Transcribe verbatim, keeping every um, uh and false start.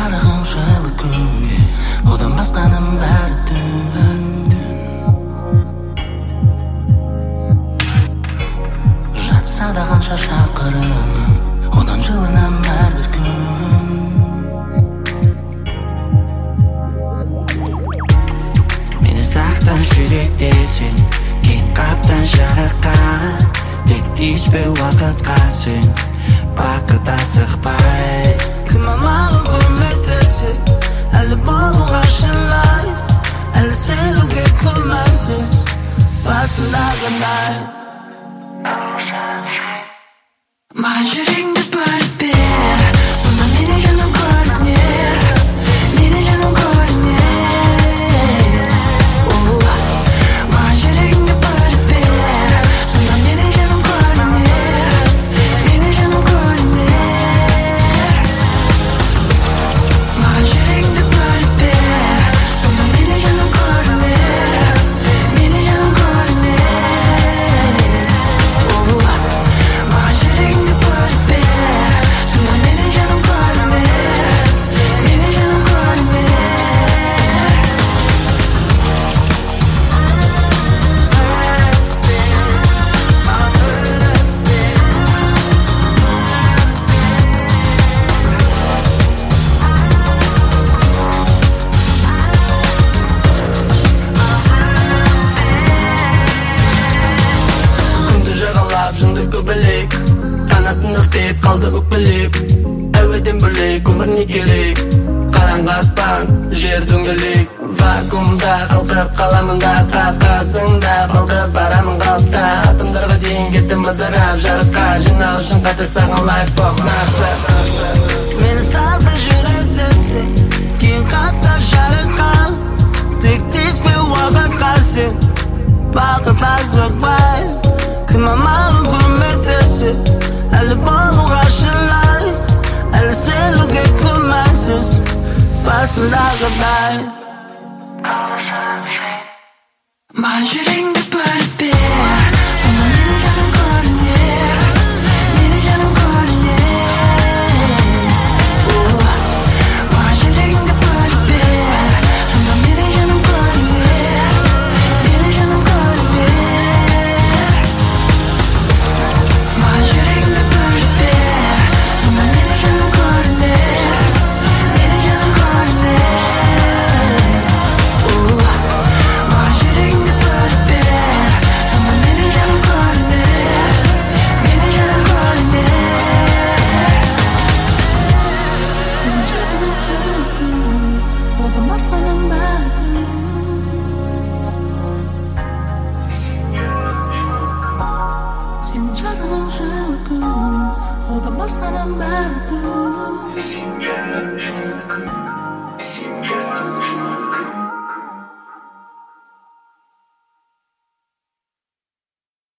жарығың жылы күн, одан басқаның бәрі түн. Жатса да қанша шақырым, одан жылынам әрбір күн. Мені сақтан жүректе сен, кейін қаптан жарыққан. Тек тиіспе уақытқа сен, бақыт асықпай. Кім маған көмектесіп, әлі болуға шынай, әлі сенуге күмәнсіз, басындағындай. Маған жүрегіңді бөліп бер, сонда менің жаным көрінер, менің жаным көрінер. Маған жүрегіңді бөліп бер, сонда менің жаным көрінер, менің жаным көрінер. Маған жүрегіңді бөліп бер, сонда менің жаным көрінер, менің жаным көрінер. Маған жүрегіңді бөліп бер, сонда менің жаным көрінер, менің жаным көрінер. Күнді жағалап жынды көбелек, қанатын ықтеп қалды өкпелеп. Әуеден бөлек өмір не керек, қараңғы аспан жер дөңгелек. Вакуумда қалқып қаламын да, қақасыңда қалқып барамын қалыпта. Атомдарға дейін кеттім ыдырап жарыққа, жинау үшін қайта саған лайк болып нақты. Мені салды жүректесі, кейін қаптан жарыққан. Тек тиіспе уақытқа сен, бақыт асықпай. Кім маған көмектесіп, әлі болуға шынай, әлі сенуге күмәнсіз, басындағыдай. Маған жүрегіңді бөліп бер, сонда менің жаным көрінер, менің жаным көрінер. Маған жүрегіңді бөліп бер, сонда менің жаным көрінер, менің жаным көрінер. Маған жүрегіңді бөліп бер, сонда менің жаным көрінер, менің жаным көрінер. Маған жүрегіңді бөліп бер, сонда менің жаным көрінер, менің жаным көрінер. Сен жарығың жылы күн, одан басқаның бәрі түн. Сен жарығың жылы күн, одан басқаның бәрі түн.